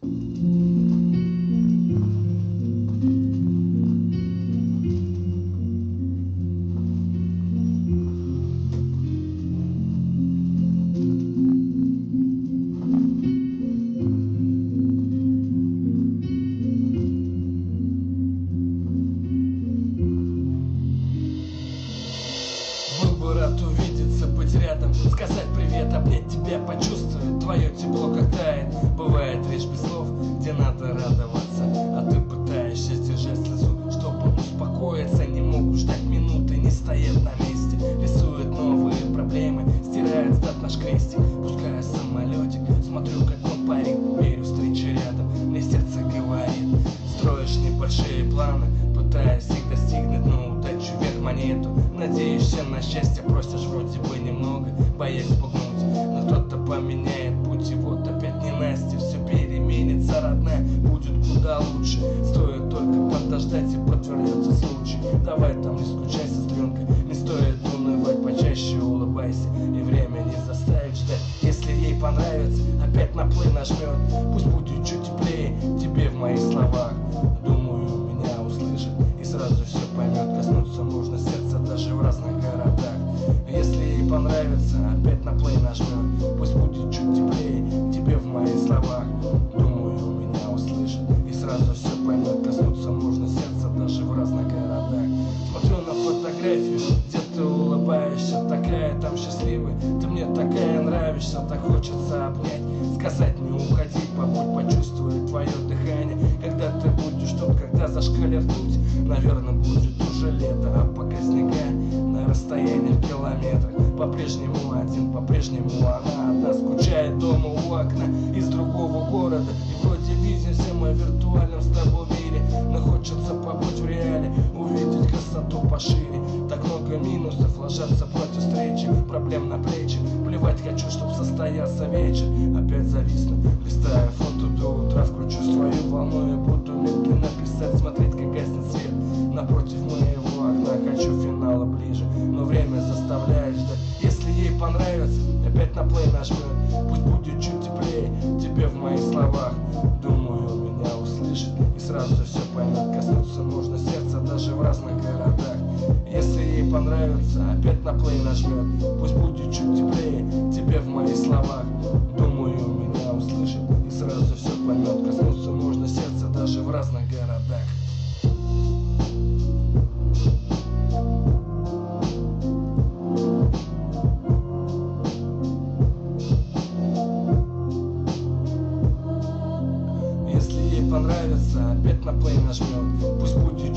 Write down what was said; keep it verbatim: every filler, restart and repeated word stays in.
Был бы рад увидеться, быть рядом, сказать привет, обнять тебя, почувствовать твое тепло, как тает. Бывает речь без слов, где надо радоваться, а ты пытаешься сдержать слезу, чтобы успокоиться. Не могут ждать минуты, не стоят на месте, рисуют новые проблемы, стирает стат наш крестик. Пускаю самолетик, смотрю, как он парит, верю встрече рядом, мне сердце говорит. Строишь небольшие планы, пытаясь их достигнуть, но удачу вверх монету. Надеешься на счастье, просишь вроде бы немного, боясь пугнуть, но кто-то поменяет путь, и вот опять ненастье. Все переменится, родная, будет куда лучше, стоит только подождать и подвернется случай. Давай там не скучай, сестренка, не стоит унывать, почаще улыбайся, и время не заставит ждать. Если ей понравится, опять на плей нажмет, пусть будет чуть теплее тебе в моих словах. Думаю, меня услышит и сразу все поймет, коснуться можно сердца даже в разных городах. Если ей понравится, опять на плей нажмет, пусть будет чуть теплее тебе в моих словах. Думаю, меня услышит и сразу все поймет, коснуться можно сердца даже в разных городах. Смотрю на фотографию, где ты улыбаешься, такая там счастливая, ты мне такая нравишься, так хочется обнять, сказать не уходи, побудь, почувствуй твое дыхание. Когда ты будешь тут, когда зашкалит ртуть, наверное, будет уже лето, а пока снега на расстоянии в километрах. По-прежнему один, по-прежнему она одна, скучает дома у окна из другого города. И вроде видимся мы в виртуальном с тобой мире, но хочется побыть в реале, увидеть красоту пошире. Так много минусов ложатся против встречи, проблем на плечи. Плевать хочу, чтоб состоялся вечер. Опять зависну, листая фото до утра, вкручу свою волну и буду медленно писать, смотреть, как гаснет свет напротив моего окна. Хочу финала ближе, но время заставляет ждать. Если ей понравится, опять на плей нажмет, пусть будет чуть теплее тебе в моих словах. Думаю, меня услышит и сразу все поймет, коснуться можно сердца даже в разных городах. Если ей понравится, опять на плей нажмет, пусть будет чуть теплее тебе в моих словах. Думаю, меня услышит и сразу все поймет, коснуться можно сердца даже в разных городах. Если ей понравится, опять на плей нажмет, пусть будет